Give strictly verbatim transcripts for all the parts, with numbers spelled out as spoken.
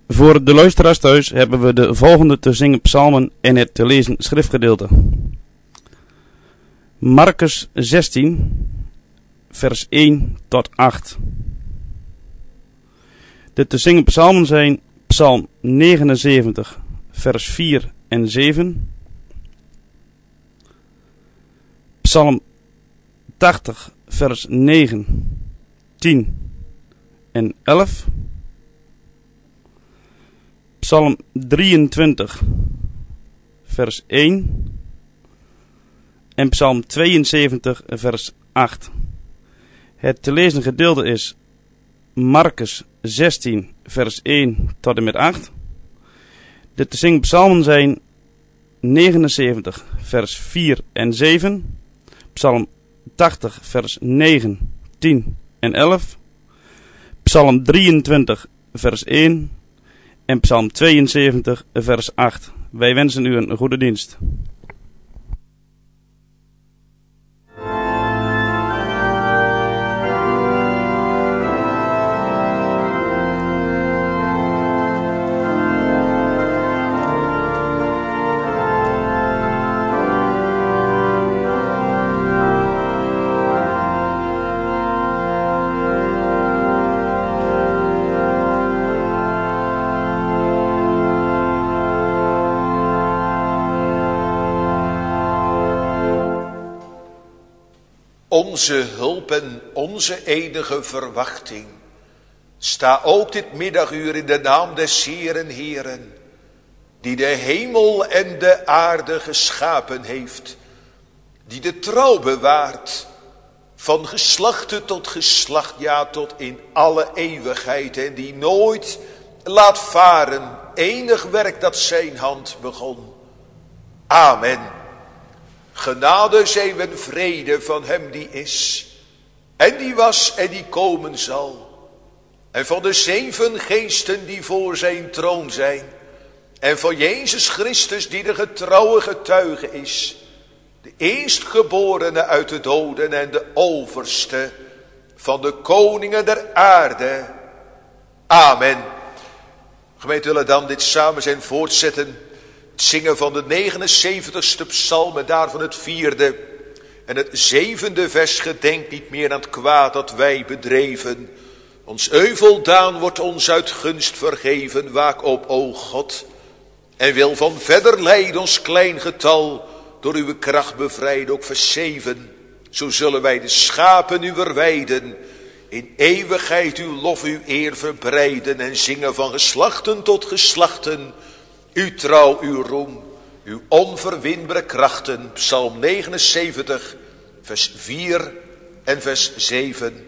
Voor de luisteraars thuis hebben we de volgende te zingen psalmen en het te lezen schriftgedeelte. Marcus zestien, vers één tot acht. De te zingen psalmen zijn psalm negenenzeventig, vers vier en zeven. Psalm tachtig, vers negen, tien en elf. Psalm drieëntwintig, vers één. En Psalm tweeënzeventig, vers acht. Het te lezen gedeelte is Marcus zestien, vers één tot en met acht. De te zingen psalmen zijn negenenzeventig, vers vier en zeven. Psalm tachtig, vers negen, tien en elf. Psalm drieëntwintig, vers één. En Psalm tweeënzeventig, vers acht. Wij wensen u een goede dienst. Onze hulp en onze enige verwachting. Sta ook dit middaguur in de naam des Heeren Heeren, die de hemel en de aarde geschapen heeft, die de trouw bewaart, van geslachte tot geslacht, ja tot in alle eeuwigheid, en die nooit laat varen enig werk dat zijn hand begon. Amen. Genade zij en vrede van hem die is, en die was en die komen zal, en van de zeven geesten die voor zijn troon zijn, en van Jezus Christus die de getrouwe getuige is, de eerstgeborene uit de doden en de overste van de koningen der aarde. Amen. Gemeente, willen dan dit samen zijn voortzetten. Het zingen van de negenenzeventigste psalm en daarvan het vierde en het zevende vers. Gedenk niet meer aan het kwaad dat wij bedreven. Ons euveldaan wordt ons uit gunst vergeven. Waak op, o God, en wil van verder lijden ons klein getal door uw kracht bevrijden. Ook vers zeven. Zo zullen wij de schapen uwer weiden, in eeuwigheid uw lof, uw eer verbreiden en zingen van geslachten tot geslachten. Uw trouw, uw roem, uw onverwinbare krachten. Psalm negenenzeventig, vers vier en vers zeven.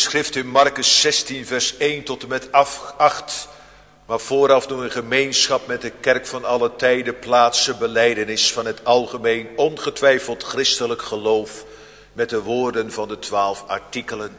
schrift in Marcus zestien vers één tot en met acht. Maar vooraf doen we gemeenschap met de kerk van alle tijden plaatsen belijdenis van het algemeen ongetwijfeld christelijk geloof met de woorden van de twaalf artikelen.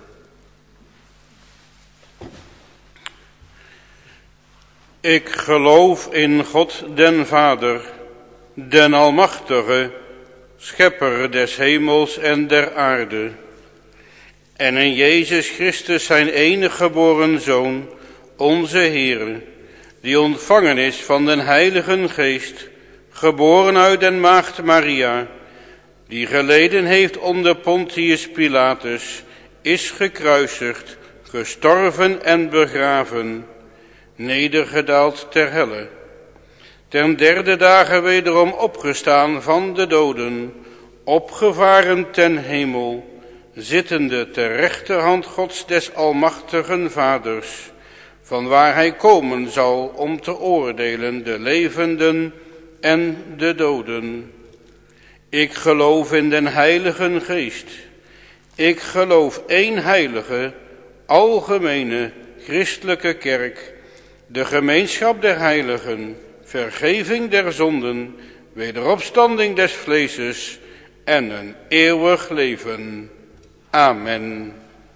Ik geloof in God den Vader, den Almachtige, schepper des hemels en der aarde, en in Jezus Christus zijn enige geboren Zoon, onze Heere, die ontvangen is van den Heiligen Geest, geboren uit den maagd Maria, die geleden heeft onder Pontius Pilatus, is gekruisigd, gestorven en begraven, nedergedaald ter helle, ten derde dagen wederom opgestaan van de doden, opgevaren ten hemel, zittende ter rechterhand Gods des almachtigen Vaders, van waar hij komen zal om te oordelen de levenden en de doden. Ik geloof in den Heiligen Geest. Ik geloof één heilige, algemene, christelijke kerk, de gemeenschap der heiligen, vergeving der zonden, wederopstanding des vleeses en een eeuwig leven. Amen.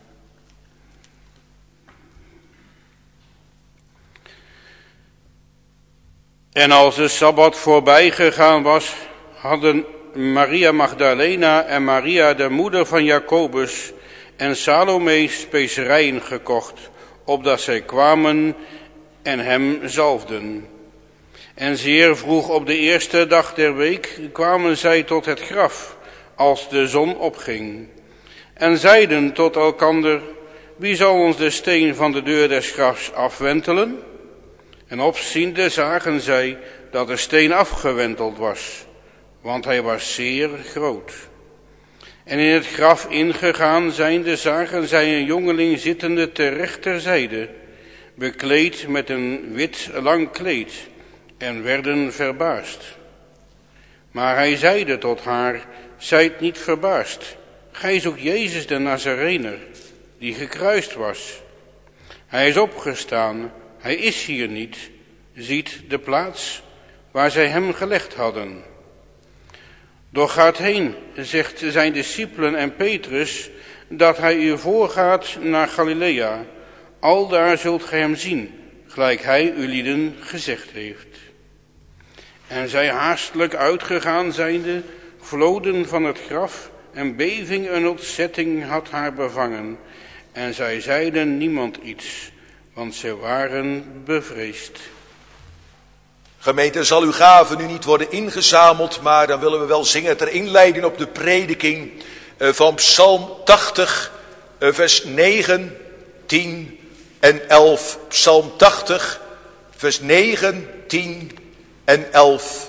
En als de Sabbat voorbij gegaan was, hadden Maria Magdalena en Maria de moeder van Jacobus en Salome specerijen gekocht, opdat zij kwamen en hem zalfden. En zeer vroeg op de eerste dag der week kwamen zij tot het graf, als de zon opging, en zeiden tot elkander: wie zal ons de steen van de deur des grafs afwentelen? En opziende zagen zij dat de steen afgewenteld was, want hij was zeer groot. En in het graf ingegaan zijnde zagen zij een jongeling zittende ter rechterzijde, bekleed met een wit lang kleed, en werden verbaasd. Maar hij zeide tot haar: zijt niet verbaasd, gij zoekt Jezus de Nazarener, die gekruist was. Hij is opgestaan, hij is hier niet, ziet de plaats waar zij hem gelegd hadden. Doch gaat heen, zegt zijn discipelen en Petrus, dat hij u voorgaat naar Galilea. Aldaar zult gij hem zien, gelijk hij u lieden gezegd heeft. En zij haastelijk uitgegaan zijnde, vloden van het graf, en beving en ontzetting had haar bevangen. En zij zeiden niemand iets, want zij waren bevreesd. Gemeente, zal uw gave nu niet worden ingezameld, maar dan willen we wel zingen ter inleiding op de prediking van Psalm tachtig, vers negen, tien en elf. Psalm tachtig, vers negen, tien en elf.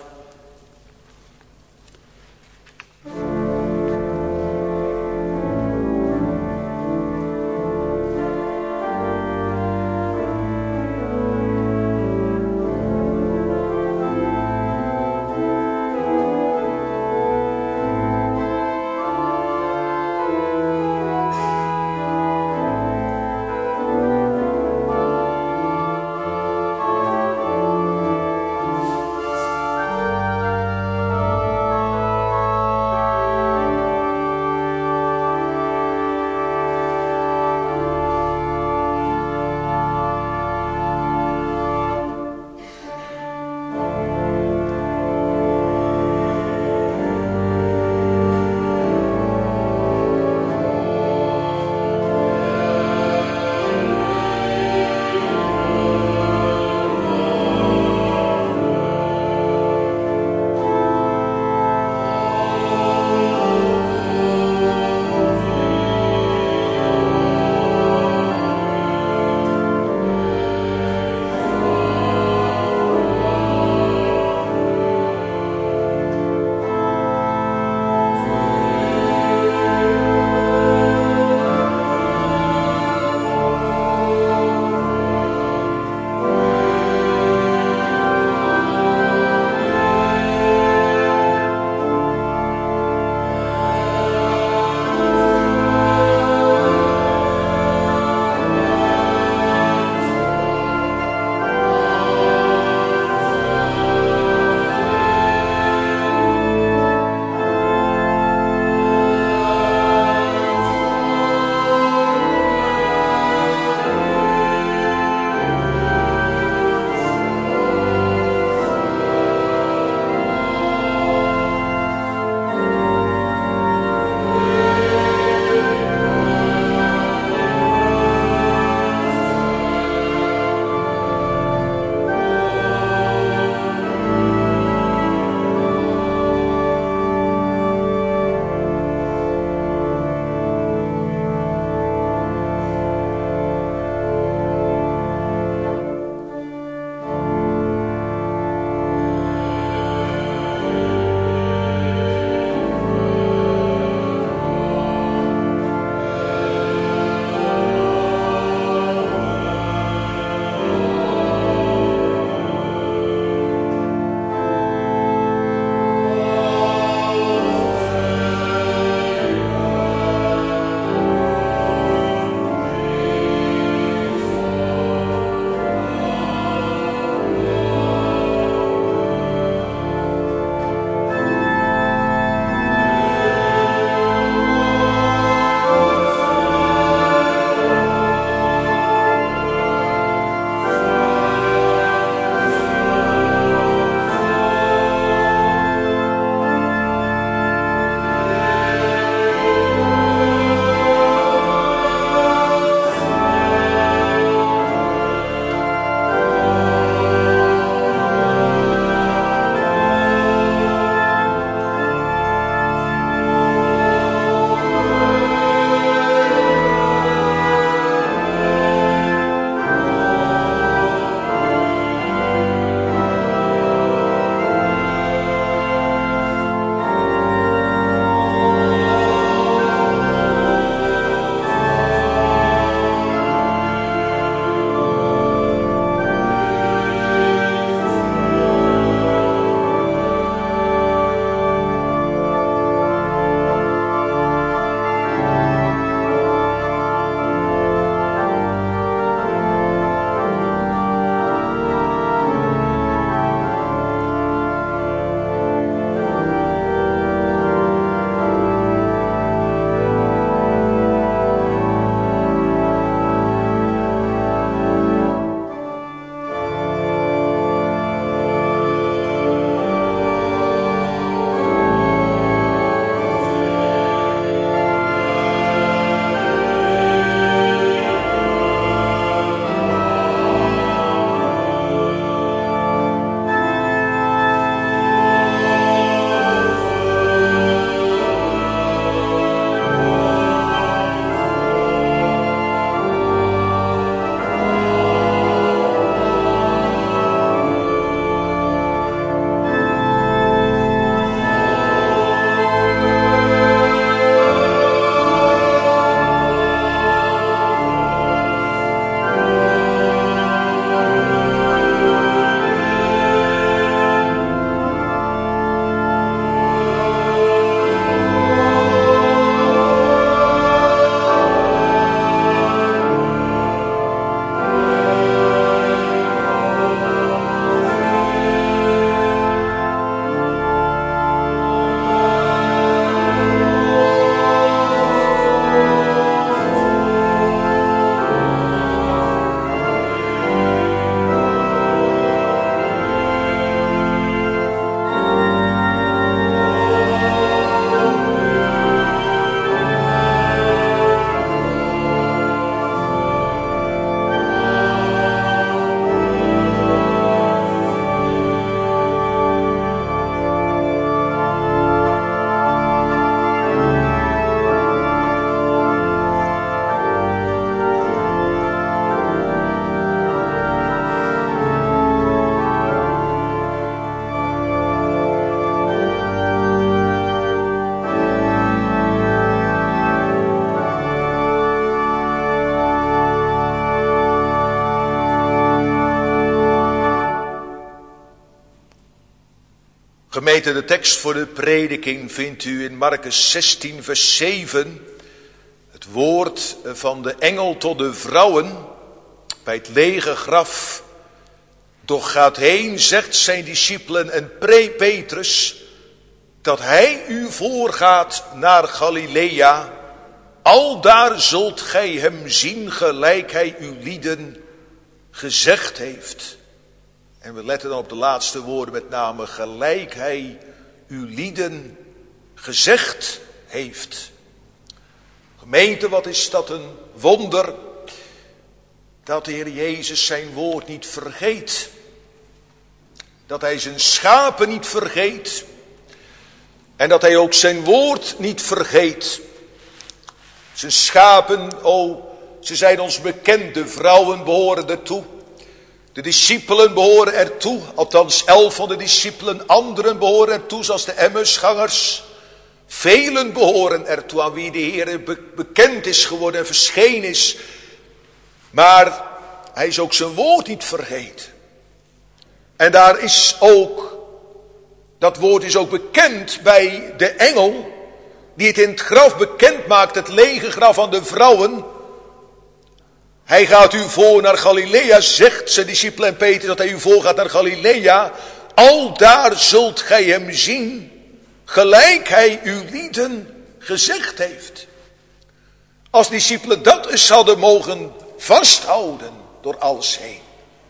Gemeente, de tekst voor de prediking vindt u in Markus zestien vers zeven. Het woord van de engel tot de vrouwen bij het lege graf. Doch gaat heen, zegt zijn discipelen en pre Petrus, dat hij u voorgaat naar Galilea. Aldaar zult gij hem zien gelijk hij uw lieden gezegd heeft. En we letten dan op de laatste woorden, met name gelijk hij uw lieden gezegd heeft. Gemeente, wat is dat een wonder dat de Heer Jezus zijn woord niet vergeet. Dat hij zijn schapen niet vergeet. En dat hij ook zijn woord niet vergeet. Zijn schapen, oh, ze zijn ons bekend. De vrouwen behoren ertoe. De discipelen behoren ertoe. Althans, elf van de discipelen. Anderen behoren ertoe, zoals de Emmausgangers. Velen behoren ertoe aan wie de Heer bekend is geworden en verschenen is. Maar hij is ook zijn woord niet vergeten. En daar is ook, dat woord is ook bekend bij de engel, die het in het graf bekend maakt, het lege graf aan de vrouwen. Hij gaat u voor naar Galilea, zegt zijn discipelen en Peter, dat hij u voorgaat naar Galilea. Aldaar zult gij hem zien, gelijk hij uw lieden gezegd heeft. Als discipelen dat eens hadden mogen vasthouden door alles heen,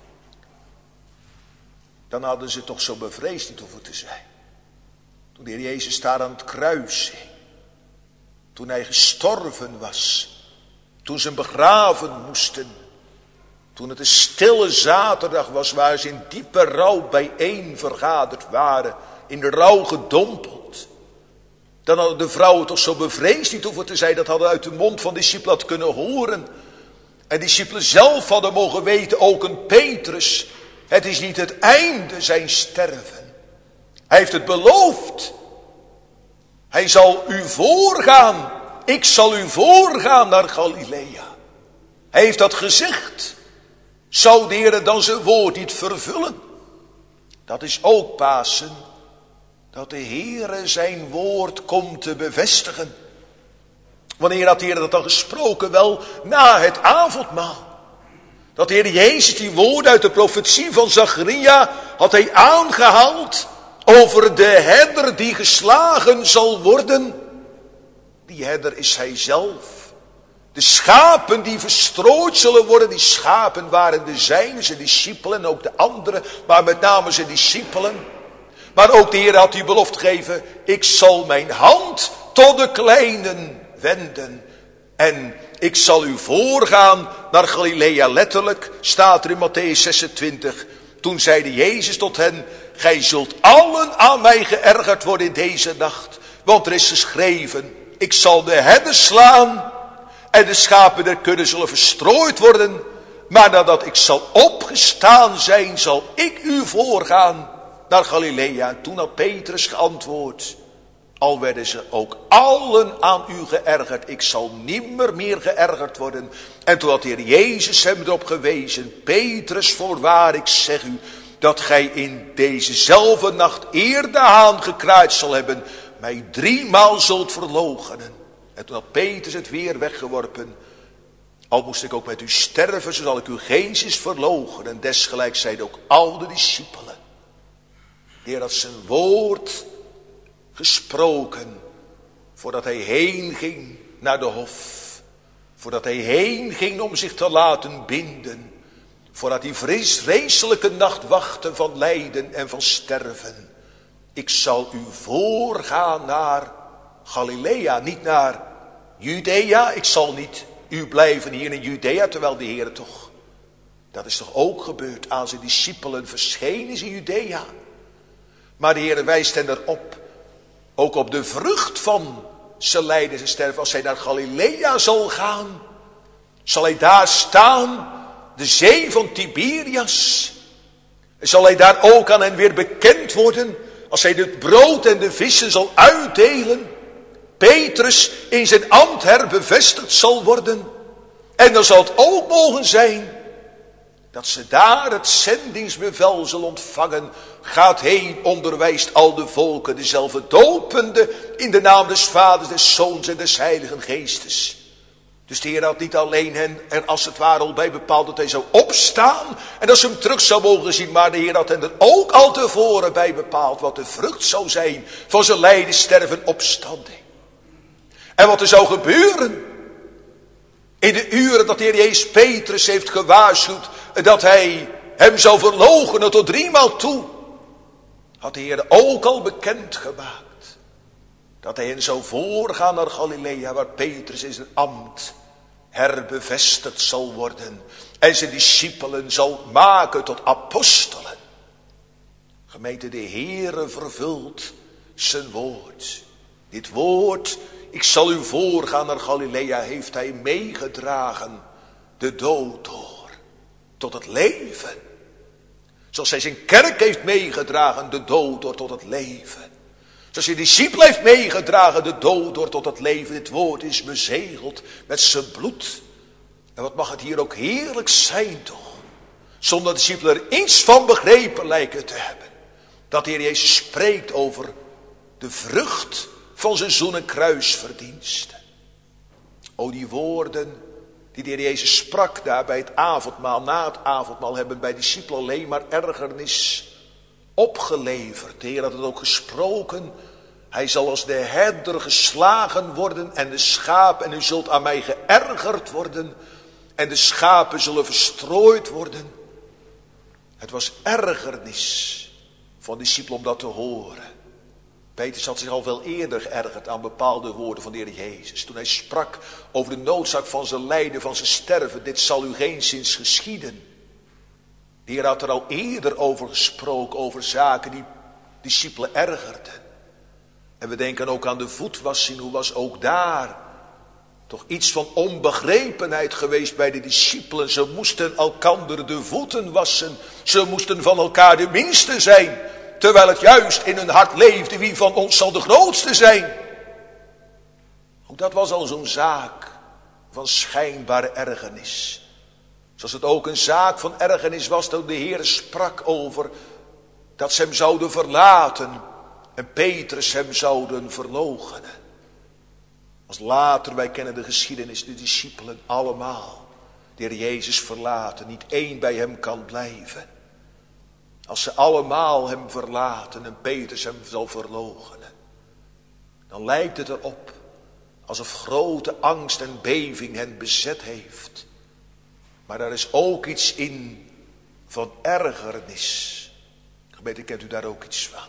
dan hadden ze toch zo bevreesd niet hoeven te zijn. Toen de Heer Jezus daar aan het kruis hing. Toen hij gestorven was. Toen ze hem begraven moesten. Toen het een stille zaterdag was waar ze in diepe rouw bijeen vergaderd waren. In de rouw gedompeld. Dan hadden de vrouwen toch zo bevreesd niet hoeven te zijn. Dat hadden uit de mond van de discipelen had kunnen horen. En de discipelen zelf hadden mogen weten, ook een Petrus. Het is niet het einde zijn sterven. Hij heeft het beloofd. Hij zal u voorgaan. Ik zal u voorgaan naar Galilea. Hij heeft dat gezegd. Zou de Heer dan zijn woord niet vervullen? Dat is ook Pasen. Dat de Heer zijn woord komt te bevestigen. Wanneer had de Heer dat dan gesproken? Wel, na het avondmaal. Dat de Heer Jezus die woorden uit de profetie van Zacharia had hij aangehaald over de herder die geslagen zal worden. Die herder is hij zelf. De schapen die verstrooid zullen worden, die schapen waren de zijnen, zijn discipelen en ook de anderen, maar met name zijn discipelen. Maar ook de Heer had die belofte gegeven, ik zal mijn hand tot de kleinen wenden en ik zal u voorgaan naar Galilea. Letterlijk staat er in Matthäus zesentwintig. Toen zeide Jezus tot hen, gij zult allen aan mij geërgerd worden in deze nacht. Want er is geschreven, ik zal de herders slaan en de schapen der kudde zullen verstrooid worden. Maar nadat ik zal opgestaan zijn, zal ik u voorgaan naar Galilea. En toen had Petrus geantwoord, al werden ze ook allen aan u geërgerd, ik zal nimmer meer geërgerd worden. En toen had de Heer Jezus hem erop gewezen, Petrus, voorwaar ik zeg u, dat gij in dezezelfde nacht eer de haan gekraaid zal hebben, mij driemaal zult verloochenen. En toen had Petrus het weer weggeworpen. Al moest ik ook met u sterven, zo zal ik u geenszins verloochenen. En desgelijks zeiden ook al de discipelen. De Heer had zijn woord gesproken, voordat hij heen ging naar de hof, voordat hij heen ging om zich te laten binden, voordat die vreselijke nacht wachtte van lijden en van sterven. Ik zal u voorgaan naar Galilea, niet naar Judea. Ik zal niet u blijven hier in Judea, terwijl de Heer toch, dat is toch ook gebeurd, aan zijn discipelen verschenen is in Judea. Maar de Heer wijst hen erop, ook op de vrucht van zijn lijden en sterven. Als hij naar Galilea zal gaan, zal hij daar staan, de zee van Tiberias. En zal hij daar ook aan hen weer bekend worden, als hij het brood en de vissen zal uitdelen. Petrus in zijn ambt herbevestigd zal worden. En dan zal het ook mogen zijn dat ze daar het zendingsbevel zullen ontvangen. Gaat heen, onderwijst al de volken, dezelfde dopende in de naam des Vaders, des Zoons en des Heiligen Geestes. Dus de Heer had niet alleen hen er als het ware al bij bepaald dat hij zou opstaan en dat ze hem terug zou mogen zien, maar de Heer had hen er ook al tevoren bij bepaald wat de vrucht zou zijn van zijn lijden, sterven, opstanding. En wat er zou gebeuren in de uren dat de Heer Jezus Petrus heeft gewaarschuwd dat hij hem zou verloochenen tot driemaal toe, had de Heer ook al bekendgemaakt dat hij hen zou voorgaan naar Galilea, waar Petrus in zijn ambt herbevestigd zal worden en zijn discipelen zal maken tot apostelen. Gemeente, de Heere vervult zijn woord. Dit woord, ik zal u voorgaan naar Galilea, heeft hij meegedragen de dood door tot het leven. Zoals hij zijn kerk heeft meegedragen de dood door tot het leven. Zoals zijn discipel heeft meegedragen de dood door tot het leven. Dit woord is bezegeld met zijn bloed. En wat mag het hier ook heerlijk zijn toch. Zonder de discipelen er iets van begrepen lijken te hebben. Dat de Heer Jezus spreekt over de vrucht van zijn zoen- en kruisverdiensten. O, die woorden die de Heer Jezus sprak daar bij het avondmaal. Na het avondmaal hebben bij discipelen alleen maar ergernis opgeleverd. De Heer had het ook gesproken. Hij zal als de herder geslagen worden en de schapen. En u zult aan mij geërgerd worden. En de schapen zullen verstrooid worden. Het was ergernis van de discipelen om dat te horen. Petrus had zich al veel eerder geërgerd aan bepaalde woorden van de Heer Jezus. Toen hij sprak over de noodzaak van zijn lijden, van zijn sterven. Dit zal u geenszins geschieden. De Heer had er al eerder over gesproken, over zaken die discipelen ergerden. En we denken ook aan de voetwassing. Hoe was ook daar toch iets van onbegrepenheid geweest bij de discipelen. Ze moesten elkander de voeten wassen. Ze moesten van elkaar de minste zijn. Terwijl het juist in hun hart leefde, wie van ons zal de grootste zijn? Ook dat was al zo'n zaak van schijnbare ergernis. Zoals het ook een zaak van ergernis was dat de Heer sprak over dat ze hem zouden verlaten en Petrus hem zouden verloochenen. Als later, wij kennen de geschiedenis, de discipelen allemaal de Heer Jezus verlaten, niet één bij hem kan blijven. Als ze allemaal hem verlaten en Petrus hem zal verloochenen, dan lijkt het erop alsof grote angst en beving hen bezet heeft. Maar daar is ook iets in van ergernis. Gemeente, kent u daar ook iets van?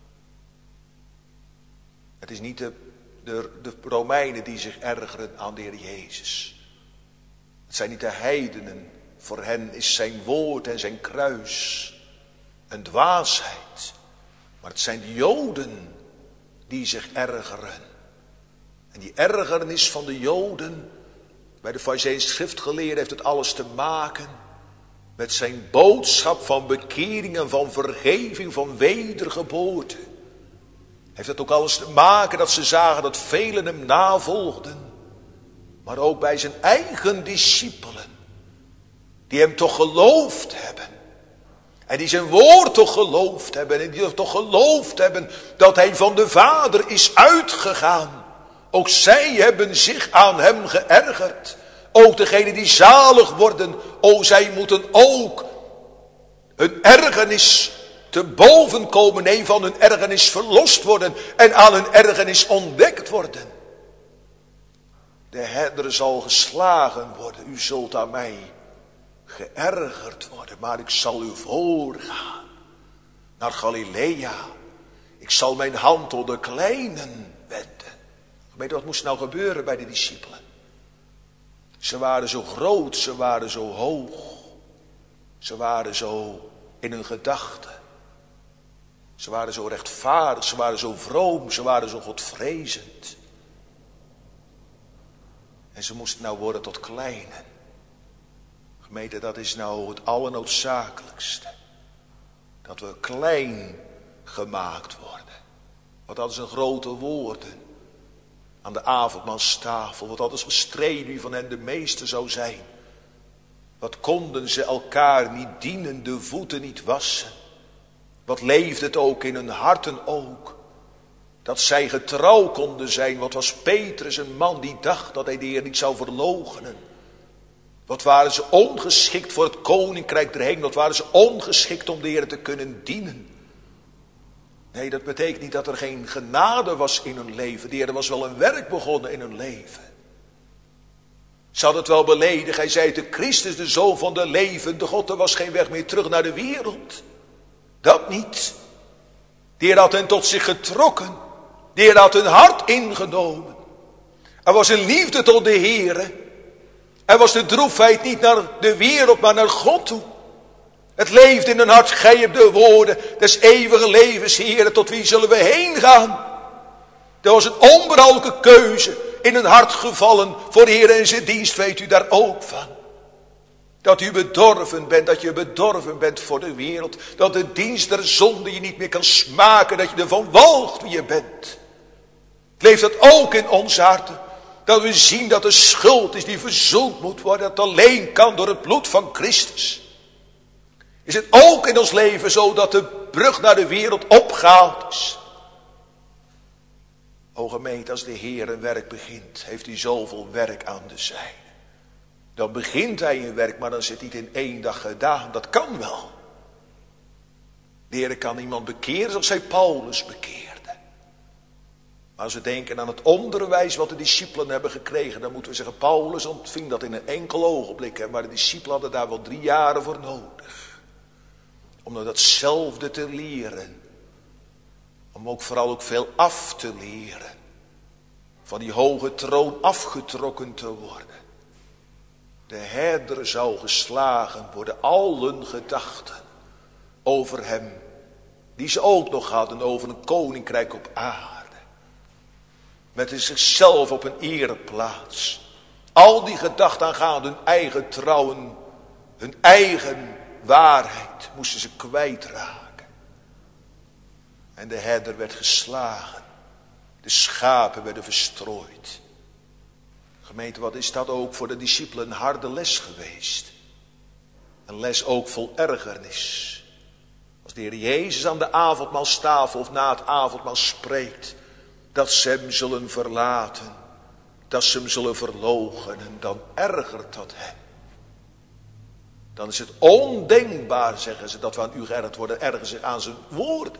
Het is niet de, de, de Romeinen die zich ergeren aan de Heer Jezus. Het zijn niet de heidenen. Voor hen is zijn woord en zijn kruis een dwaasheid. Maar het zijn de Joden die zich ergeren. En die ergernis van de Joden, bij de Farizeeënse schriftgeleerden, heeft het alles te maken met zijn boodschap van bekering en van vergeving, van wedergeboorte. Heeft het ook alles te maken dat ze zagen dat velen hem navolgden. Maar ook bij zijn eigen discipelen, die hem toch geloofd hebben. En die zijn woord toch geloofd hebben. En die toch geloofd hebben dat hij van de Vader is uitgegaan. Ook zij hebben zich aan hem geërgerd. Ook degenen die zalig worden. O, zij moeten ook hun ergernis te boven komen. Nee, van hun ergernis verlost worden. En aan hun ergernis ontdekt worden. De herder zal geslagen worden. U zult aan mij geërgerd worden, maar ik zal u voorgaan naar Galilea. Ik zal mijn hand tot de kleinen wenden. Weet je wat moest nou gebeuren bij de discipelen? Ze waren zo groot, ze waren zo hoog. Ze waren zo in hun gedachten. Ze waren zo rechtvaardig, ze waren zo vroom, ze waren zo godvrezend. En ze moesten nou worden tot kleinen. Gemeente, dat is nou het allernoodzakelijkste. Dat we klein gemaakt worden. Want dat is een grote woorden. Aan de avondmaalstafel. Want dat is gestreden wie van hen de meeste zou zijn. Wat konden ze elkaar niet dienen, de voeten niet wassen. Wat leefde het ook in hun harten ook. Dat zij getrouw konden zijn. Wat was Petrus een man die dacht dat hij de Heer niet zou verloochenen. Wat waren ze ongeschikt voor het koninkrijk der hemel. Wat waren ze ongeschikt om de Heer te kunnen dienen. Nee, dat betekent niet dat er geen genade was in hun leven. De Heer was wel een werk begonnen in hun leven. Ze hadden het wel beleden. Hij zei de Christus, de Zoon van de levende God. Er was geen weg meer terug naar de wereld. Dat niet. De Heer had hen tot zich getrokken. De Heer had hun hart ingenomen. Er was een liefde tot de Heer. Er was de droefheid niet naar de wereld, maar naar God toe. Het leefde in hun hart. Gij hebt de woorden des eeuwige levens, Heer. Tot wie zullen we heen gaan? Er was een onberouwelijke keuze in hun hart gevallen voor de Heer en zijn dienst. Weet u daar ook van? Dat u bedorven bent, dat je bedorven bent voor de wereld. Dat de dienst der zonde je niet meer kan smaken, dat je ervan walgt wie je bent. Leeft dat ook in ons harten? Dat we zien dat de schuld is die verzoend moet worden, dat alleen kan door het bloed van Christus. Is het ook in ons leven zo dat de brug naar de wereld opgehaald is? O gemeente, als de Heer een werk begint, heeft hij zoveel werk aan de zijde. Dan begint hij een werk, maar dan is het niet in één dag gedaan. Dat kan wel. De Heer kan iemand bekeren zoals hij Paulus bekeerde. Maar als we denken aan het onderwijs wat de discipelen hebben gekregen, dan moeten we zeggen, Paulus ontving dat in een enkel ogenblik. Maar de discipelen hadden daar wel drie jaren voor nodig. Om datzelfde te leren. Om ook vooral ook veel af te leren. Van die hoge troon afgetrokken te worden. De herder zou geslagen worden, al hun gedachten over hem, die ze ook nog hadden over een koninkrijk op aarde. Met zichzelf op een ereplaats. Al die gedachten aangaande hun eigen trouwen, hun eigen waarheid, moesten ze kwijtraken. En de herder werd geslagen, de schapen werden verstrooid. Gemeente, wat is dat ook voor de discipelen een harde les geweest. Een les ook vol ergernis. Als de Heer Jezus aan de avondmaalstafel of na het avondmaal spreekt, dat ze hem zullen verlaten, dat ze hem zullen verloochenen, dan ergert dat hem. Dan is het ondenkbaar, zeggen ze, dat we aan u geërgerd worden, ergeren zich aan zijn woorden.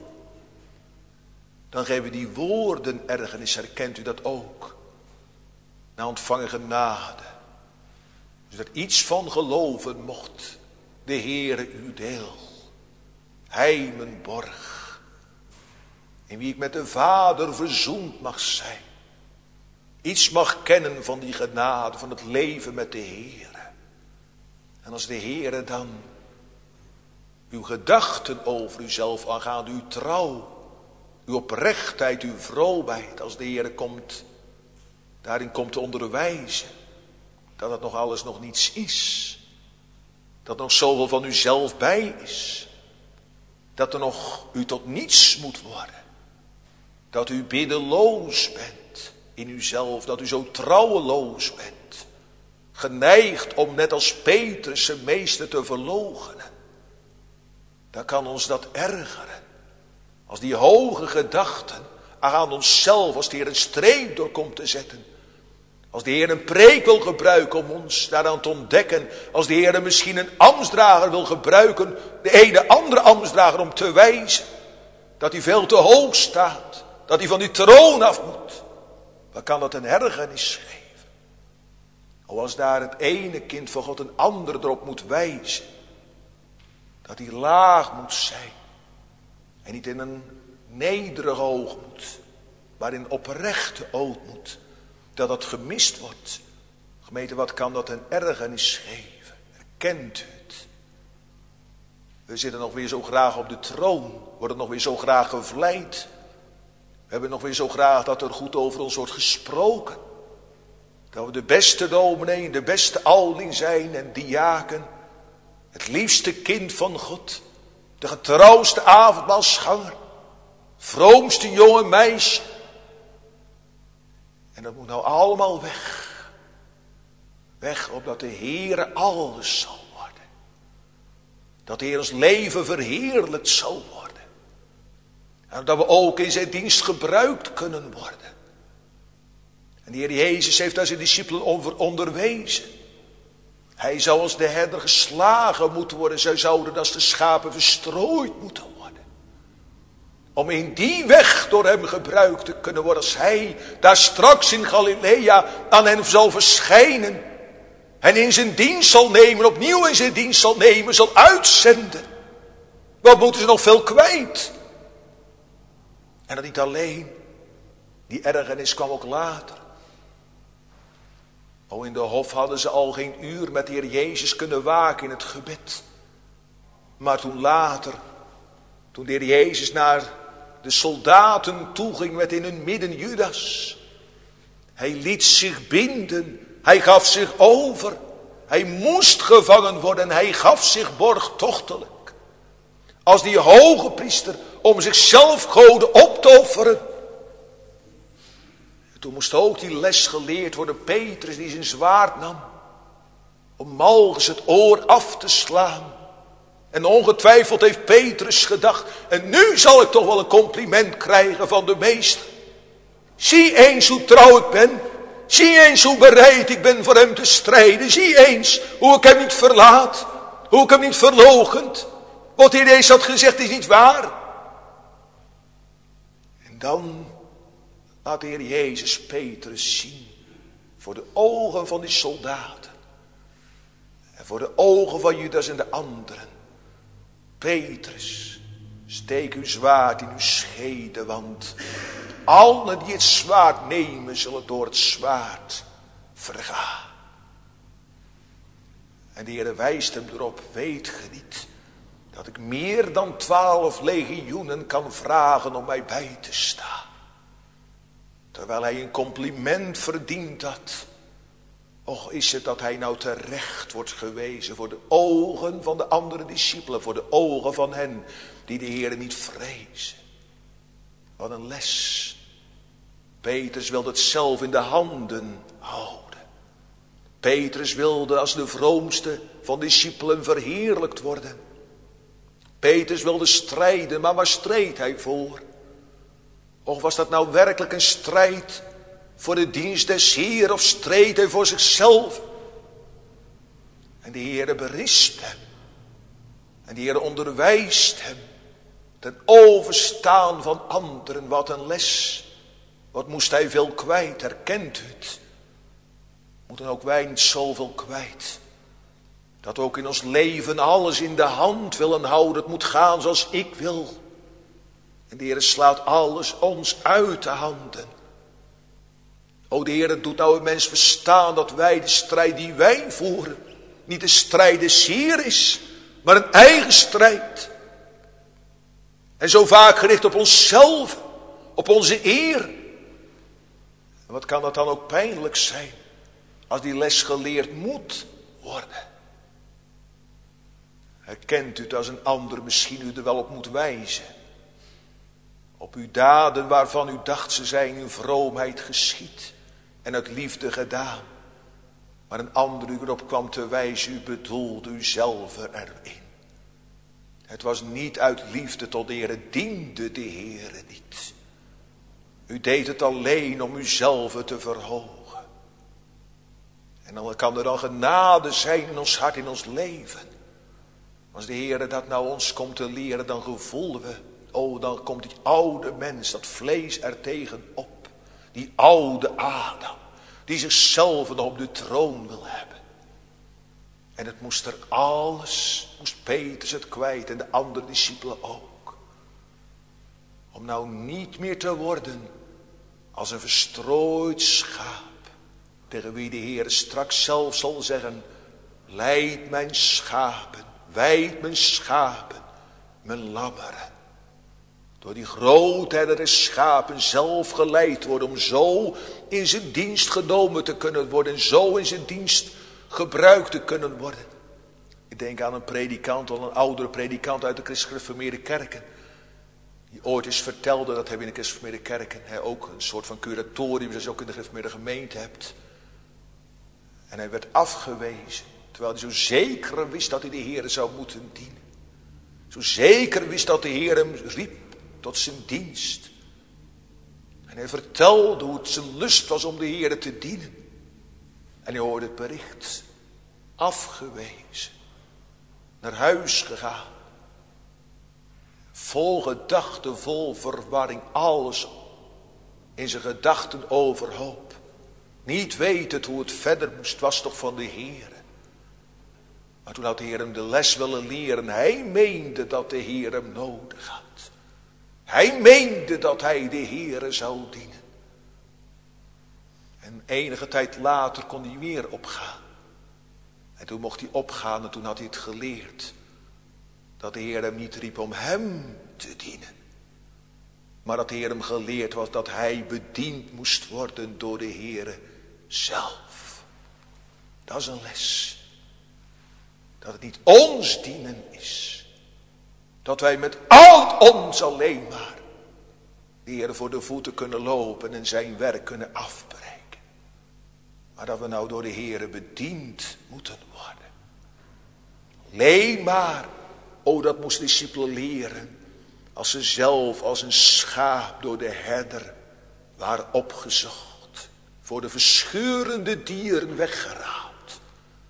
Dan geven die woorden ergernis, herkent u dat ook? Na ontvangen genade. Dus dat iets van geloven mocht. De Heere uw deel. Hij mijn borg. In wie ik met de Vader verzoend mag zijn. Iets mag kennen van die genade. Van het leven met de Heere. En als de Heere dan uw gedachten over uzelf aangaande. Uw trouw. Uw oprechtheid. Uw vroomheid. Als de Heere komt. Daarin komt te onderwijzen. Dat het nog alles nog niets is. Dat nog zoveel van uzelf bij is. Dat er nog u tot niets moet worden. Dat u biddeloos bent in uzelf. Dat u zo trouweloos bent. Geneigd om net als Petrus zijn meester te verloochenen. Dan kan ons dat ergeren. Als die hoge gedachten aan onszelf, als de Heer een streep door komt te zetten. Als de Heer een preek wil gebruiken om ons daaraan te ontdekken. Als de Heer misschien een ambtsdrager wil gebruiken. De ene andere ambtsdrager om te wijzen. Dat hij veel te hoog staat. Dat hij van die troon af moet. Wat kan dat een ergernis geven? O, als daar het ene kind van God een ander erop moet wijzen. Dat hij laag moet zijn. En niet in een nederige oogmoed. Maar in oprechte ootmoed. Dat dat gemist wordt. Gemeente, wat kan dat een ergernis geven? Herkent u het? We zitten nog weer zo graag op de troon. Worden nog weer zo graag gevleid. We hebben nog weer zo graag dat er goed over ons wordt gesproken. Dat we de beste dominee, de beste ouderling zijn en diaken. Het liefste kind van God. De getrouwste avondmaalsganger. Vroomste jonge meisje. En dat moet nou allemaal weg. Weg opdat de Heere alles zal Dat de Heer ons leven verheerlijkt zal worden. En dat we ook in zijn dienst gebruikt kunnen worden. En de Heer Jezus heeft daar zijn discipelen over onderwezen. Hij zou als de herder geslagen moeten worden. Zij zouden als de schapen verstrooid moeten worden. Om in die weg door hem gebruikt te kunnen worden. Als hij daar straks in Galilea aan hen zal verschijnen. En in zijn dienst zal nemen, opnieuw in zijn dienst zal nemen, zal uitzenden. Wat moeten ze nog veel kwijt? En dat niet alleen. Die ergernis kwam ook later. O, in de hof hadden ze al geen uur met de Heer Jezus kunnen waken in het gebed. Maar toen later, toen de Heer Jezus naar de soldaten toeging met in hun midden Judas. Hij liet zich binden. Hij gaf zich over. Hij moest gevangen worden en hij gaf zich borgtochtelijk. Als die hoge priester om zichzelf goden op te offeren. Toen moest ook die les geleerd worden. Petrus die zijn zwaard nam. Om Malchus het oor af te slaan. En ongetwijfeld heeft Petrus gedacht. En nu zal ik toch wel een compliment krijgen van de meester. Zie eens hoe trouw ik ben. Zie eens hoe bereid ik ben voor hem te strijden. Zie eens hoe ik hem niet verlaat. Hoe ik hem niet verloochend. Wat hij deze had gezegd is niet waar. En dan laat de Heer Jezus Petrus zien. Voor de ogen van die soldaten. En voor de ogen van Judas en de anderen. Petrus, steek uw zwaard in uw schede, want allen die het zwaard nemen, zullen door het zwaard vergaan. En de Heer wijst hem erop, weet ge niet, dat ik meer dan twaalf legioenen kan vragen om mij bij te staan. Terwijl hij een compliment verdiend had. Och, is het dat hij nou terecht wordt gewezen voor de ogen van de andere discipelen. Voor de ogen van hen die de Heer niet vrezen. Wat een les. Petrus wilde het zelf in de handen houden. Petrus wilde als de vroomste van discipelen verheerlijkt worden. Petrus wilde strijden, maar waar streed hij voor? Och, was dat nou werkelijk een strijd voor de dienst des Heer of streed hij voor zichzelf? En de Heer berispt hem. En de Heer onderwijst hem. Ten overstaan van anderen, wat een les. Wat moest hij veel kwijt, herkent u het? Moeten ook wij niet zoveel kwijt? Dat we ook in ons leven alles in de hand willen houden. Het moet gaan zoals ik wil. En de Heer slaat alles ons uit de handen. O, de Heer doet nou een mens verstaan dat wij de strijd die wij voeren, niet de strijd des Heer is, maar een eigen strijd. En zo vaak gericht op onszelf, op onze eer. En wat kan dat dan ook pijnlijk zijn, als die les geleerd moet worden. Herkent u het als een ander misschien u er wel op moet wijzen. Op uw daden waarvan u dacht ze zijn in vroomheid geschied. En uit liefde gedaan. Maar een ander u erop kwam te wijzen. U bedoelde uzelf erin. Het was niet uit liefde tot de Heer. Het diende de Heer niet. U deed het alleen om uzelf te verhogen. En dan kan er dan genade zijn in ons hart, in ons leven. Als de Heer dat nou ons komt te leren, dan gevoelen we. Oh, dan komt die oude mens, dat vlees er tegen op. Die oude Adam, die zichzelf nog op de troon wil hebben. En het moest er alles, moest Petrus het kwijt en de andere discipelen ook. Om nou niet meer te worden als een verstrooid schaap. Tegen wie de Heer straks zelf zal zeggen, leid mijn schapen, wijd mijn schapen, mijn lammeren. Door die grootherder des schapen zelf geleid worden. Om zo in zijn dienst genomen te kunnen worden. En zo in zijn dienst gebruikt te kunnen worden. Ik denk aan een predikant, al een oudere predikant uit de christelijk-gereformeerde kerken. Die ooit eens vertelde, dat hebben we in de christelijk-gereformeerde kerken. Hij ook een soort van curatorium, zoals je ook in de gereformeerde gemeente hebt. En hij werd afgewezen. Terwijl hij zo zeker wist dat hij de Heer zou moeten dienen. zo zeker wist dat de Heer hem riep tot zijn dienst. En hij vertelde hoe het zijn lust was om de Heer te dienen. En hij hoorde het bericht. Afgewezen. Naar huis gegaan. Vol gedachten, vol verwarring. Alles in zijn gedachten overhoop. Niet wetend hoe het verder moest, was toch van de Heer. Maar toen had de Heer hem de les willen leren. Hij meende dat de Heer hem nodig had. Hij meende dat hij de Heere zou dienen. En enige tijd later kon hij weer opgaan. En toen mocht hij opgaan en toen had hij het geleerd. Dat de Heer hem niet riep om hem te dienen. Maar dat de Heer hem geleerd was dat hij bediend moest worden door de Heere zelf. Dat is een les. Dat het niet ons dienen is. Dat wij met al ons alleen maar de Heer voor de voeten kunnen lopen en zijn werk kunnen afbreken. Maar dat we nou door de Heer bediend moeten worden. Alleen maar, oh dat moest discipelen leren. Als ze zelf als een schaap door de herder waren opgezocht. Voor de verscheurende dieren weggeraapt.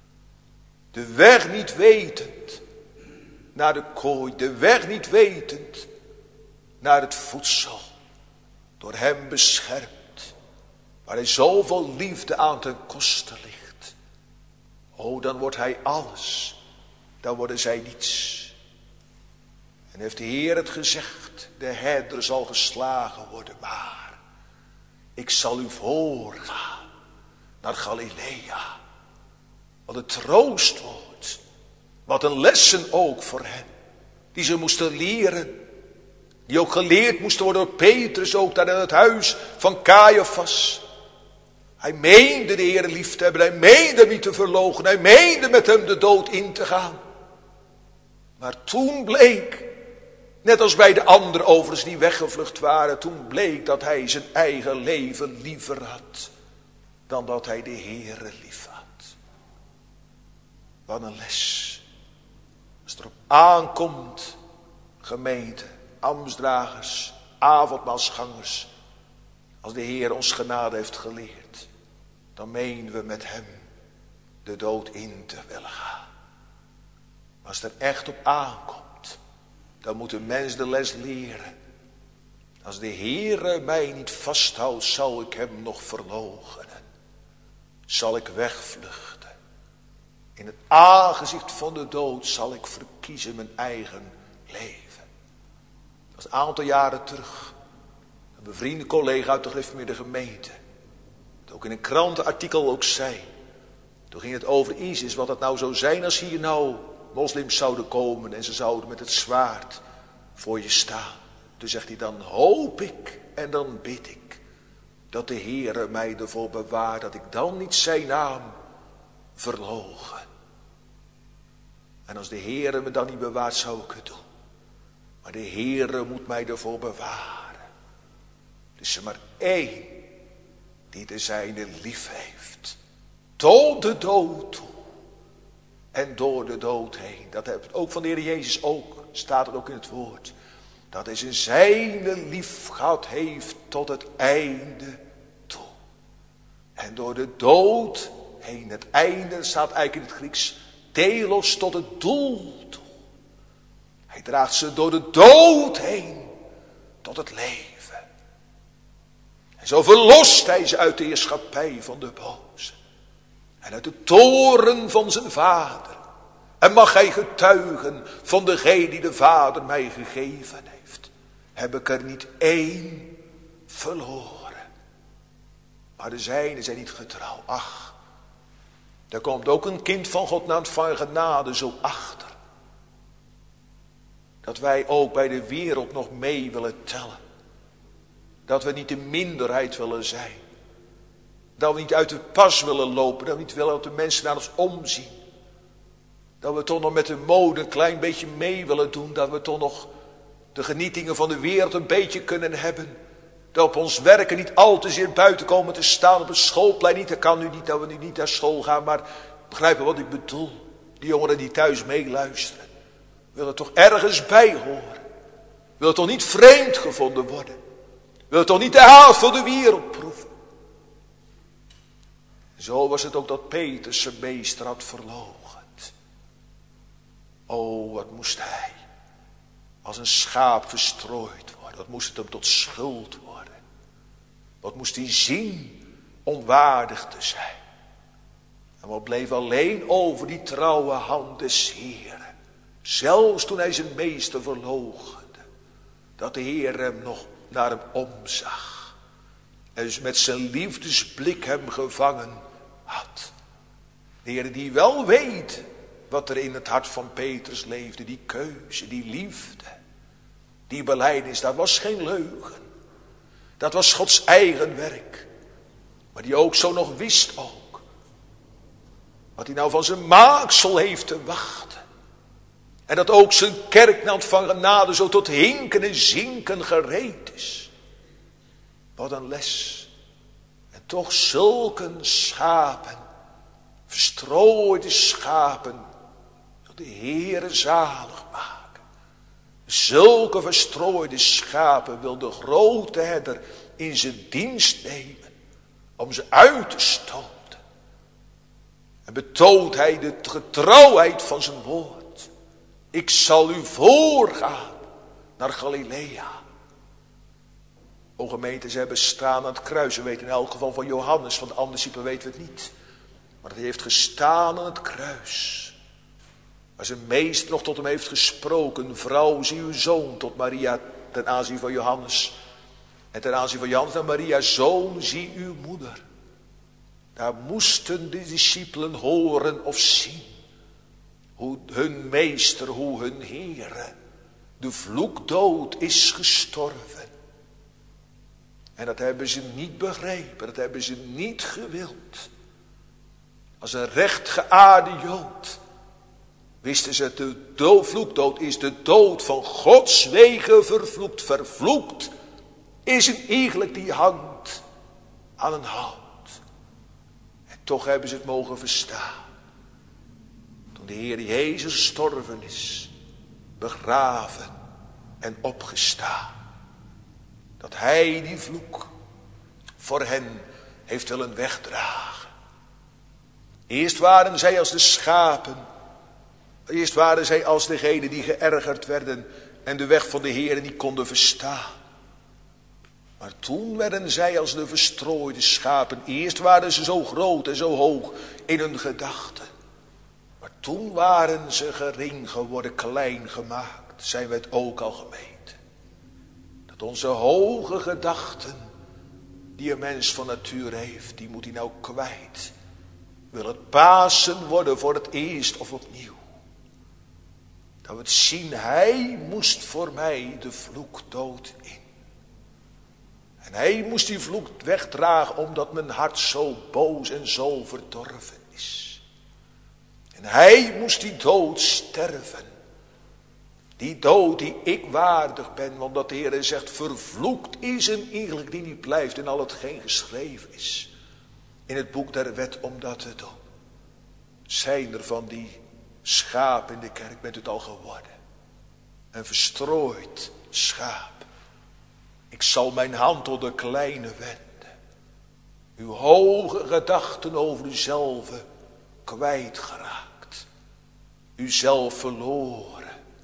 De weg niet wetend. Naar de kooi, de weg niet wetend, naar het voedsel, door hem beschermd, waar hij zoveel liefde aan ten koste ligt. O, dan wordt hij alles, dan worden zij niets. En heeft de Heer het gezegd, de herder zal geslagen worden, maar ik zal u voorgaan naar Galilea, wat het troost wordt. Wat een lessen ook voor hen. Die ze moesten leren. Die ook geleerd moesten worden door Petrus. Ook daar in het huis van Caiaphas. Hij meende de Heer lief te hebben. Hij meende hem niet te verloochenen. Hij meende met hem de dood in te gaan. Maar toen bleek. Net als bij de andere overigens die weggevlucht waren. Toen bleek dat hij zijn eigen leven liever had. Dan dat hij de Heer lief had. Wat een les. Als het erop aankomt, gemeente, ambtsdragers, avondmaalsgangers. Als de Heer ons genade heeft geleerd. Dan menen we met hem de dood in te willen gaan. Maar als het er echt op aankomt. Dan moet een mens de les leren. Als de Heer mij niet vasthoudt, zal ik hem nog verloochenen. Zal ik wegvluchten. In het aangezicht van de dood zal ik verkiezen mijn eigen leven. Dat was een aantal jaren terug. Een bevriende collega uit de gereformeerde gemeente. Dat ook in een krantenartikel ook zei. Toen ging het over ISIS. Wat het nou zou zijn als hier nou moslims zouden komen. En ze zouden met het zwaard voor je staan. Toen zegt hij, dan hoop ik en dan bid ik. Dat de Heere mij ervoor bewaart. Dat ik dan niet zijn naam verloochen. En als de Heere me dan niet bewaart, zou ik het doen. Maar de Heere moet mij ervoor bewaren. Er is er maar één die de zijne lief heeft. Tot de dood toe. En door de dood heen. Dat heeft ook van de Heer Jezus ook. Staat er ook in het woord. Dat hij zijn zijne lief gehad heeft tot het einde toe. En door de dood heen. Het einde staat eigenlijk in het Grieks. Telos tot het doel toe. Hij draagt ze door de dood heen. Tot het leven. En zo verlost hij ze uit de heerschappij van de boze. En uit de toren van zijn vader. En mag hij getuigen van degene die de vader mij gegeven heeft. Heb ik er niet één verloren. Maar de zijnen zijn niet getrouw. Ach. Daar komt ook een kind van God naam van genade zo achter. Dat wij ook bij de wereld nog mee willen tellen. Dat we niet de minderheid willen zijn. Dat we niet uit de pas willen lopen. Dat we niet willen dat de mensen naar ons omzien. Dat we toch nog met de mode een klein beetje mee willen doen. Dat we toch nog de genietingen van de wereld een beetje kunnen hebben. Dat op ons werken niet al te zeer buiten komen te staan. Op het schoolplein niet. Dat kan nu niet, dat we nu niet naar school gaan. Maar begrijpen wat ik bedoel. Die jongeren die thuis meeluisteren. wil er toch ergens bij horen. Wil er toch niet vreemd gevonden worden. Wil er toch niet de haat van de wereld proeven. Zo was het ook dat Petrus zijn meester had verloochend. O, wat moest hij als een schaap verstrooid worden. Wat moest het hem tot schuld worden. Wat moest hij zien onwaardig te zijn. En wat bleef alleen over die trouwe hand des Heeren. Zelfs toen hij zijn meester verloochende. Dat de Heer hem nog naar hem omzag. En dus met zijn liefdesblik hem gevangen had. De Heer die wel weet wat er in het hart van Petrus leefde. Die keuze, die liefde. Die belijdenis, dat was geen leugen. Dat was Gods eigen werk. Maar die ook zo nog wist ook. Wat hij nou van zijn maaksel heeft te wachten. En dat ook zijn kerknaam van genade zo tot hinken en zinken gereed is. Wat een les. En toch zulke schapen. Verstrooide schapen. Dat de Heere zalig maken. Zulke verstrooide schapen wil de grote herder in zijn dienst nemen. Om ze uit te stoten. En betoont hij de getrouwheid van zijn woord. Ik zal u voorgaan naar Galilea. O gemeente, ze hebben staan aan het kruis. We weten in elk geval van Johannes, van de andere discipelen weten we het niet. Maar hij heeft gestaan aan het kruis. Waar zijn meester nog tot hem heeft gesproken. Vrouw, zie uw zoon, tot Maria ten aanzien van Johannes. En ten aanzien van Johannes naar Maria, zoon, zie uw moeder. Daar moesten de discipelen horen of zien. Hoe hun meester, hoe hun Heere de vloekdood is gestorven. En dat hebben ze niet begrepen, dat hebben ze niet gewild. Als een rechtgeaarde Jood wisten ze dat de dood, vloekdood is de dood van Gods wegen vervloekt. Vervloekt is een eigenlijk die hangt aan een hout. En toch hebben ze het mogen verstaan. Toen de Heer Jezus gestorven is, begraven en opgestaan. Dat hij die vloek voor hen heeft willen wegdragen. Eerst waren zij als de schapen. Eerst waren zij als degenen die geërgerd werden en de weg van de Heer niet konden verstaan. Maar toen werden zij als de verstrooide schapen. Eerst waren ze zo groot en zo hoog in hun gedachten. Maar toen waren ze gering geworden, klein gemaakt. Zijn we het ook al gemeten. Dat onze hoge gedachten, die een mens van nature heeft, die moet hij nou kwijt. Wil het Pasen worden voor het eerst of opnieuw. Dat we het zien, hij moest voor mij de vloekdood in. En hij moest die vloek wegdragen omdat mijn hart zo boos en zo verdorven is. En hij moest die dood sterven. Die dood die ik waardig ben, want dat de Heer zegt, vervloekt is een eigenlijk die niet blijft in al hetgeen geschreven is. In het boek der wet om dat te doen. Zijn er van die schaap in de kerk, bent u het al geworden. Een verstrooid schaap. Ik zal mijn hand tot de kleine wenden. Uw hoge gedachten over uzelf kwijtgeraakt. Uzelf verloren.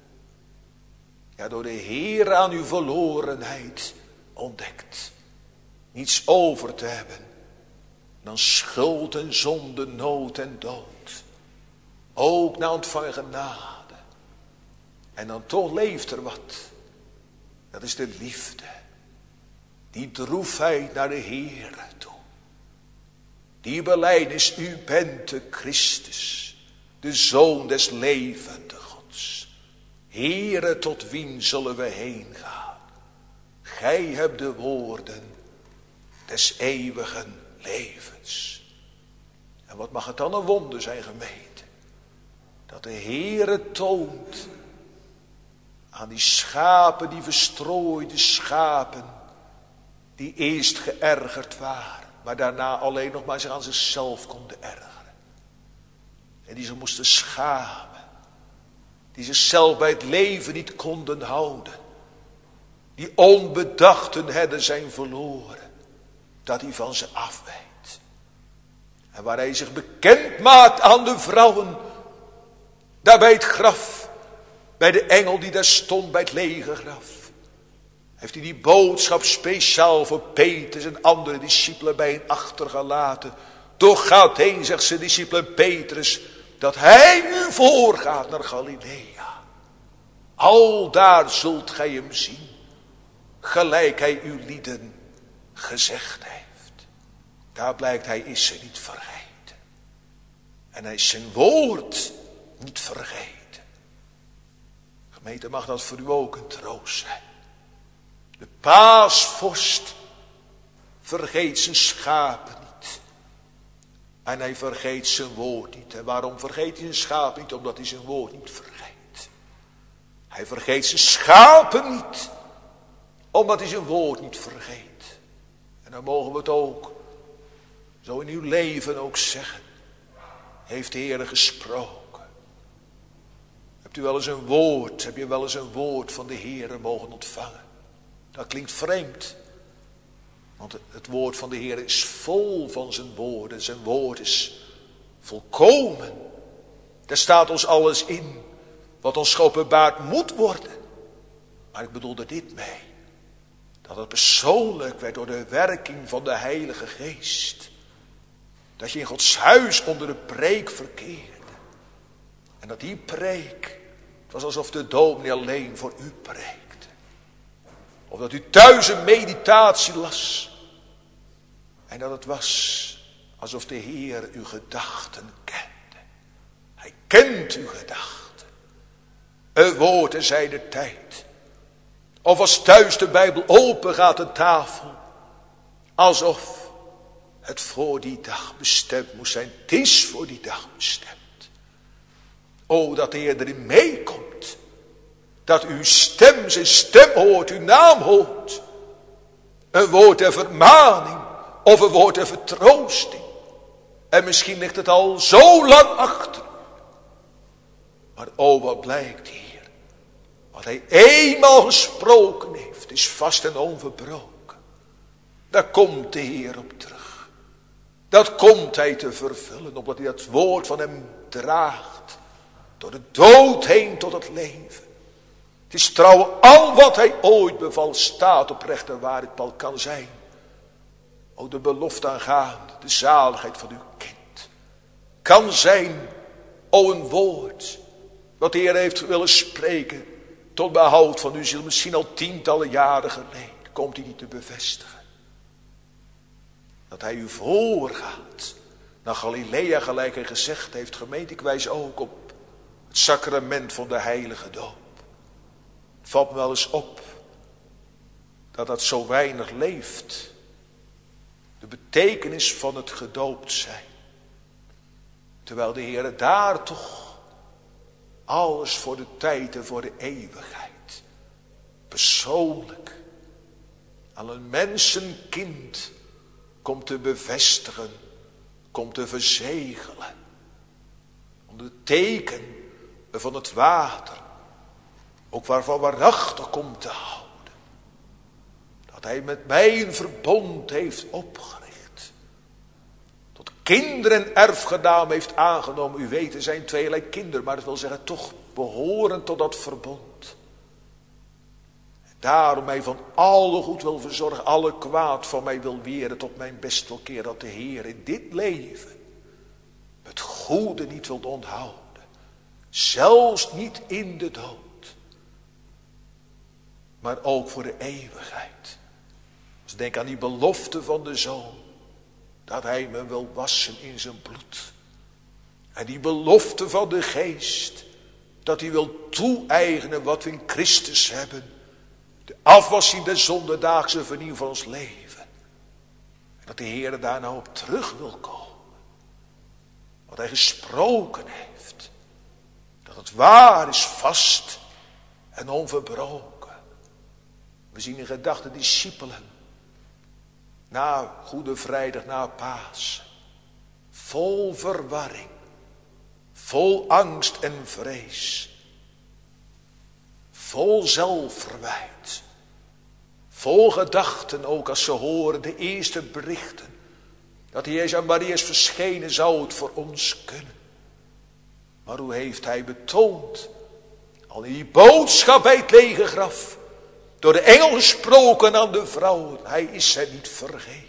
Ja, door de Heer aan uw verlorenheid ontdekt. Niets over te hebben. Dan schuld en zonde, nood en dood. Ook na ontvangen genade. En dan toch leeft er wat. Dat is de liefde. Die droefheid naar de Heere toe. Die belijdenis, u bent de Christus. De Zoon des levende Gods. Heere, tot wien zullen we heen gaan? Gij hebt de woorden des eeuwigen levens. En wat mag het dan een wonder zijn, gemeente? Dat de Heere toont aan die schapen, die verstrooide schapen, die eerst geërgerd waren, maar daarna alleen nog maar zich aan zichzelf konden ergeren. En die ze moesten schamen. Die zichzelf bij het leven niet konden houden. Die onbedachten herden zijn verloren. Dat hij van ze afwijdt. En waar hij zich bekend maakt aan de vrouwen. Daar bij het graf. Bij de engel die daar stond bij het lege graf. Heeft hij die boodschap speciaal voor Petrus en andere discipelen bij hen achtergelaten. Toch gaat heen, zegt zijn discipelen Petrus, dat hij u voorgaat naar Galilea. Al daar zult gij hem zien, gelijk hij uw lieden gezegd heeft. Daar blijkt, hij is ze niet vergeten. En hij is zijn woord niet vergeten. Gemeente, mag dat voor u ook een troost zijn. De paasvorst vergeet zijn schapen niet. En hij vergeet zijn woord niet. En waarom vergeet hij zijn schapen niet? Omdat hij zijn woord niet vergeet. Hij vergeet zijn schapen niet. Omdat hij zijn woord niet vergeet. En dan mogen we het ook zo in uw leven ook zeggen. Heeft de Heer gesproken? Hebt u wel eens een woord, heb je wel eens een woord van de Heer mogen ontvangen? Dat klinkt vreemd. Want het woord van de Heer is vol van zijn woorden. Zijn woord is volkomen. Daar staat ons alles in wat ons geopenbaard moet worden. Maar ik bedoel er dit mee. Dat het persoonlijk werd door de werking van de Heilige Geest. Dat je in Gods huis onder de preek verkeerde. En dat die preek, het was alsof de dominee alleen voor u preekte. Of dat u thuis een meditatie las. En dat het was alsof de Heer uw gedachten kende. Hij kent uw gedachten. Een woord en zijde tijd. Of als thuis de Bijbel open gaat aan tafel. Alsof het voor die dag bestemd moest zijn. Het is voor die dag bestemd. O, dat de Heer erin meekomt. Dat uw stem zijn stem hoort, uw naam hoort. Een woord der vermaning. Of een woord der vertroosting. En misschien ligt het al zo lang achter. Maar o, wat blijkt hier. Wat hij eenmaal gesproken heeft, is vast en onverbroken. Daar komt de Heer op terug. Dat komt hij te vervullen, omdat hij dat woord van hem draagt. Door de dood heen tot het leven. Het is trouw al wat hij ooit beval staat oprecht en waar het al kan zijn. O, de belofte aangaande, de zaligheid van uw kind. Kan zijn, o, een woord. Wat de Heer heeft willen spreken. Tot behoud van uw ziel, misschien al tientallen jaren geleden. Komt hij niet te bevestigen. Dat hij u voorgaat. Naar Galilea gelijk hij gezegd heeft. Gemeente, ik wijs ook op het sacrament van de heilige doop. Het valt me wel eens op. Dat dat zo weinig leeft. De betekenis van het gedoopt zijn. Terwijl de Heer daar toch alles voor de tijd en voor de eeuwigheid. Persoonlijk aan een mensenkind komt te bevestigen. Komt te verzegelen. Onder het teken van het water. Ook waarvan waarachtig komt te houden. Dat hij met mij een verbond heeft opgericht. Tot kinderen en erfgenaam heeft aangenomen. U weet, er zijn tweeërlei kinderen, maar dat wil zeggen toch behoren tot dat verbond. En daarom mij van alle goed wil verzorgen, alle kwaad van mij wil weren, tot mijn best wil keren, dat de Heer in dit leven het goede niet wil onthouden. Zelfs niet in de dood. Maar ook voor de eeuwigheid. Dus denk aan die belofte van de Zoon. Dat hij me wil wassen in zijn bloed. En die belofte van de Geest. Dat hij wil toe-eigenen wat we in Christus hebben. De afwassing der zondedaagse vernieuwing van ons leven. En dat de Heer daar nou op terug wil komen. Wat hij gesproken heeft. Dat het waar is, vast en onverbroken. We zien in gedachten discipelen. Na Goede Vrijdag, na Pasen. Vol verwarring. Vol angst en vrees. vol zelfverwijt, vol gedachten, ook als ze horen de eerste berichten, dat Jezus aan Maria is verschenen, zou het voor ons kunnen. Maar hoe heeft hij betoond, al in die boodschap bij het lege graf, door de engel gesproken aan de vrouw, hij is ze niet vergeten.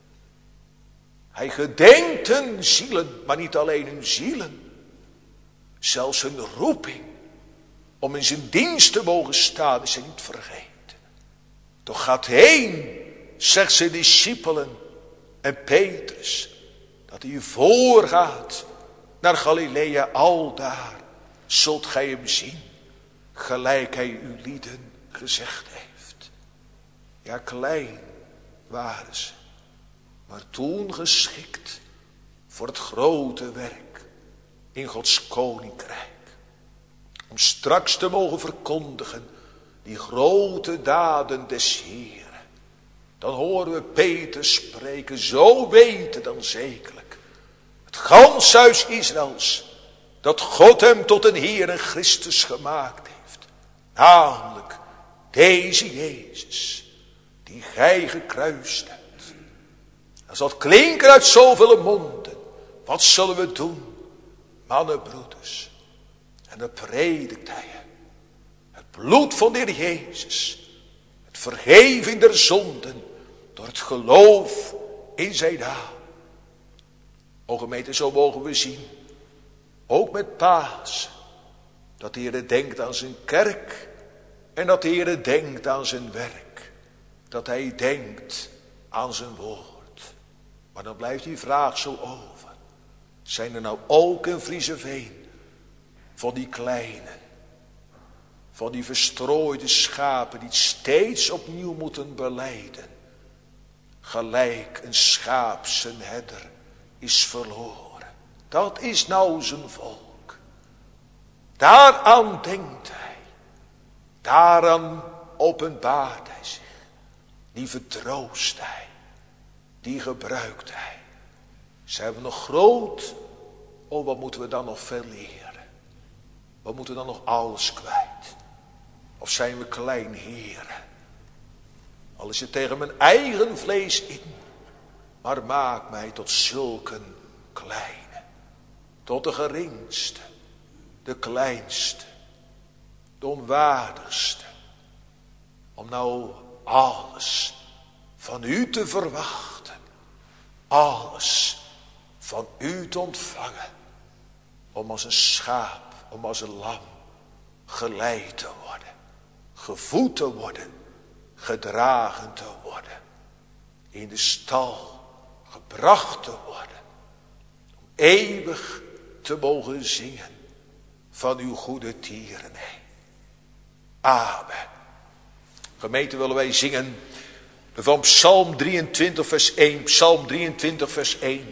Hij gedenkt hun zielen, maar niet alleen hun zielen, zelfs hun roeping, om in zijn dienst te mogen staan, is hij niet vergeten. Toch gaat heen, zegt zijn discipelen en Petrus, dat hij voorgaat naar Galilea, aldaar zult gij hem zien, gelijk hij uw lieden gezegd heeft. Ja, klein waren ze, maar toen geschikt voor het grote werk in Gods koninkrijk. Om straks te mogen verkondigen die grote daden des Heeren. Dan horen we Peter spreken, zo weten dan zekerlijk het gans huis Israëls, dat God hem tot een Heer en Christus gemaakt heeft. Namelijk deze Jezus, die gij gekruist hebt. Als dat klinken uit zoveel monden, wat zullen we doen, mannenbroeders? En dan predikt hij het bloed van de Heer Jezus, het vergeving der zonden, door het geloof in zijn naam. O gemeente, zo mogen we zien, ook met Pasen, dat de Heer denkt aan zijn kerk en dat de Heer denkt aan zijn werk. Dat hij denkt aan zijn woord. Maar dan blijft die vraag zo over. Zijn er nou ook in Vriezeveen van die kleine, van die verstrooide schapen die het steeds opnieuw moeten belijden? Gelijk een schaap zijn herder is verloren. Dat is nou zijn volk. Daaraan denkt hij. Daaraan openbaart hij zich. Die vertroost hij. Die gebruikt hij. Zijn we nog groot? Oh, wat moeten we dan nog veel leren? Wat moeten we dan nog alles kwijt? Of zijn we klein heren? Al is het tegen mijn eigen vlees in. Maar maak mij tot zulke kleine. Tot de geringste. De kleinste. De onwaardigste. Om nou alles van u te verwachten. Alles van u te ontvangen. Om als een schaap, om als een lam geleid te worden. Gevoed te worden. Gedragen te worden. In de stal gebracht te worden. Om eeuwig te mogen zingen van uw goede tierenheid. Amen. Gemeente, willen wij zingen van Psalm drieëntwintig vers één. Psalm drieëntwintig vers één.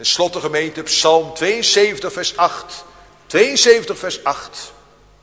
Ten slotte gemeente Psalm tweeënzeventig vers acht. tweeënzeventig vers acht.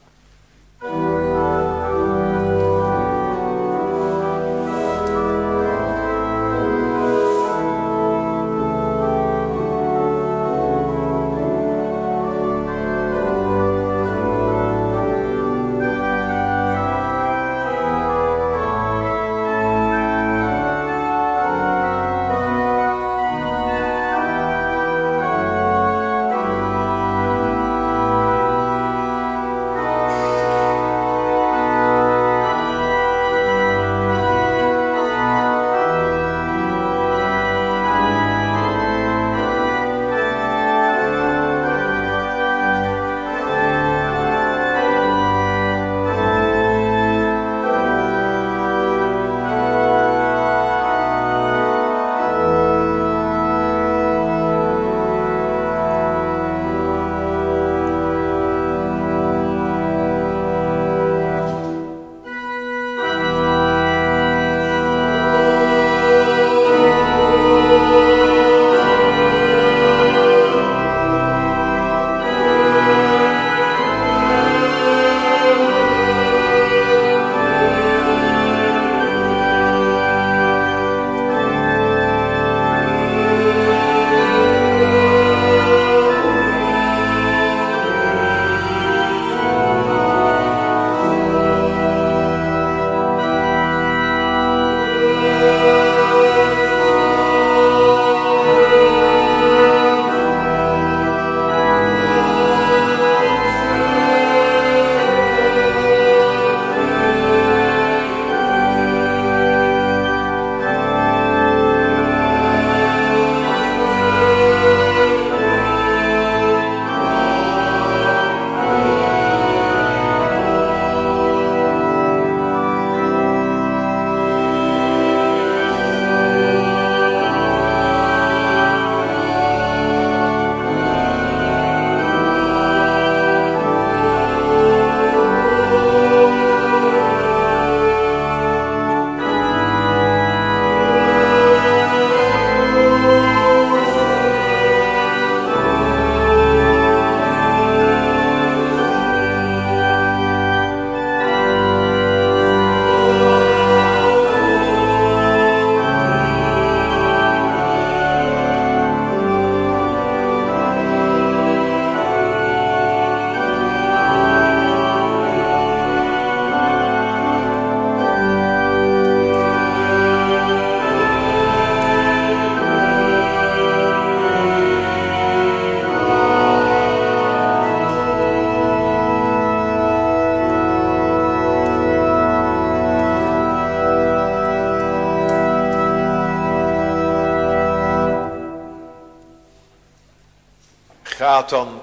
Gaat dan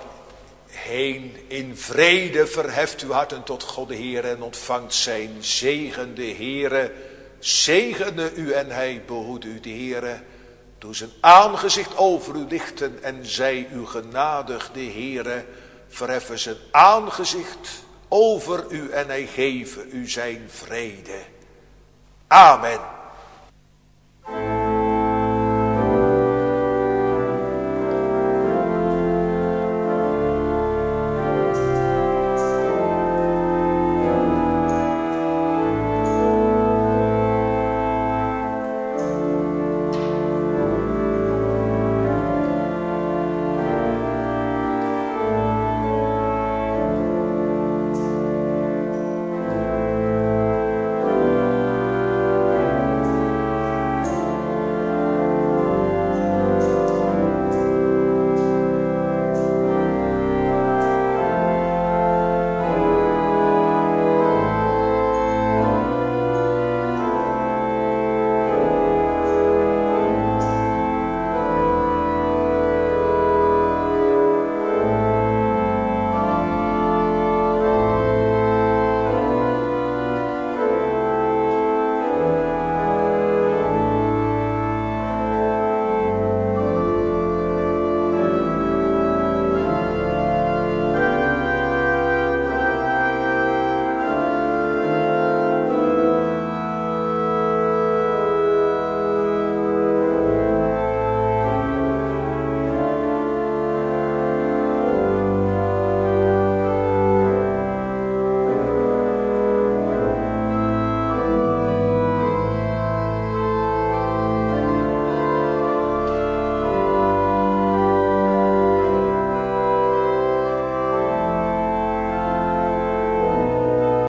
heen in vrede, verheft uw harten tot God de Heer en ontvangt zijn zegen. De Heere zegene u en hij behoede u. De Heere doe zijn aangezicht over u lichten en zij u genadig. De Heere verheffen zijn aangezicht over u en hij geven u zijn vrede. Amen.